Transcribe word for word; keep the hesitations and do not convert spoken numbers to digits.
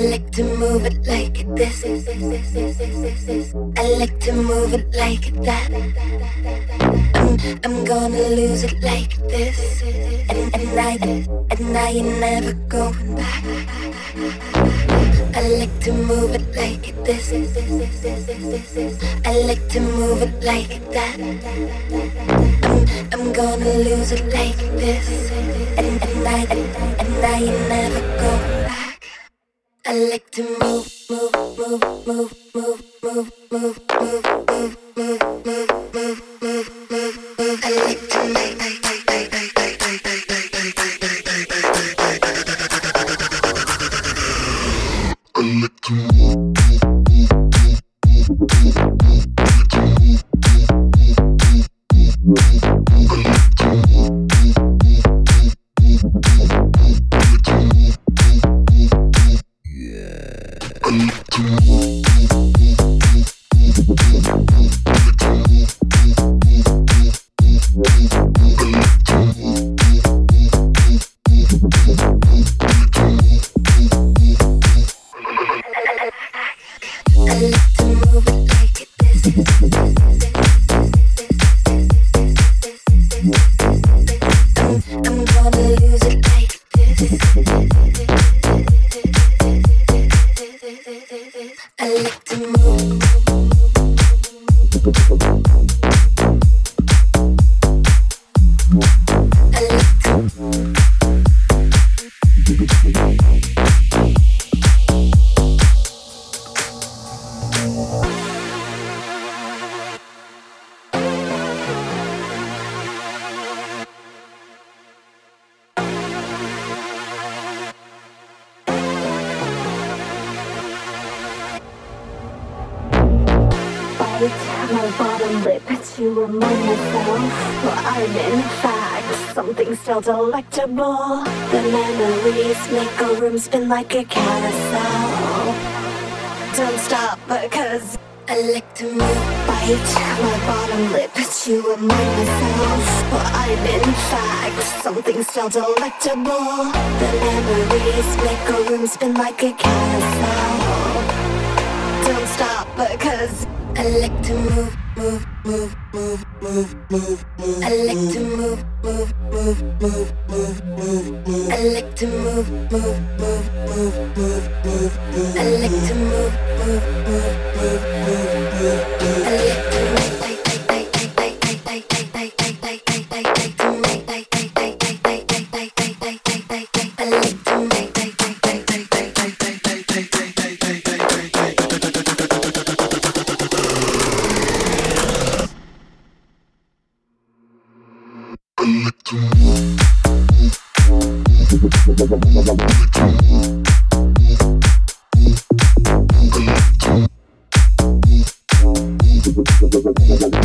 like to move it like this. I like to move it like that. I'm, I'm gonna lose it like this. And, and I, and I ain't never going back. I like to move it like this. I like to move it like that. I'm, I'm gonna lose it like this. And, and I, and, and I ain't never going back. I like to move, move, move, move, move, move, move, move, move, move, move, move, move, move, move. I like to make. I like to move. My bottom lip to remind myself, well, I'm in fact something still delectable. The memories make a room spin like a carousel. Don't stop because I like to move. Bite my bottom lip to remind myself, well, I'm in fact something still delectable. The memories make a room spin like a carousel. Don't stop because I like to move, move, move, move, move, move, move. I like to move, move, move, move, move, move, move. I like to move, move, move, move, move, move, move. I like to move, move, move, move, move, move, move. I like to move. I like to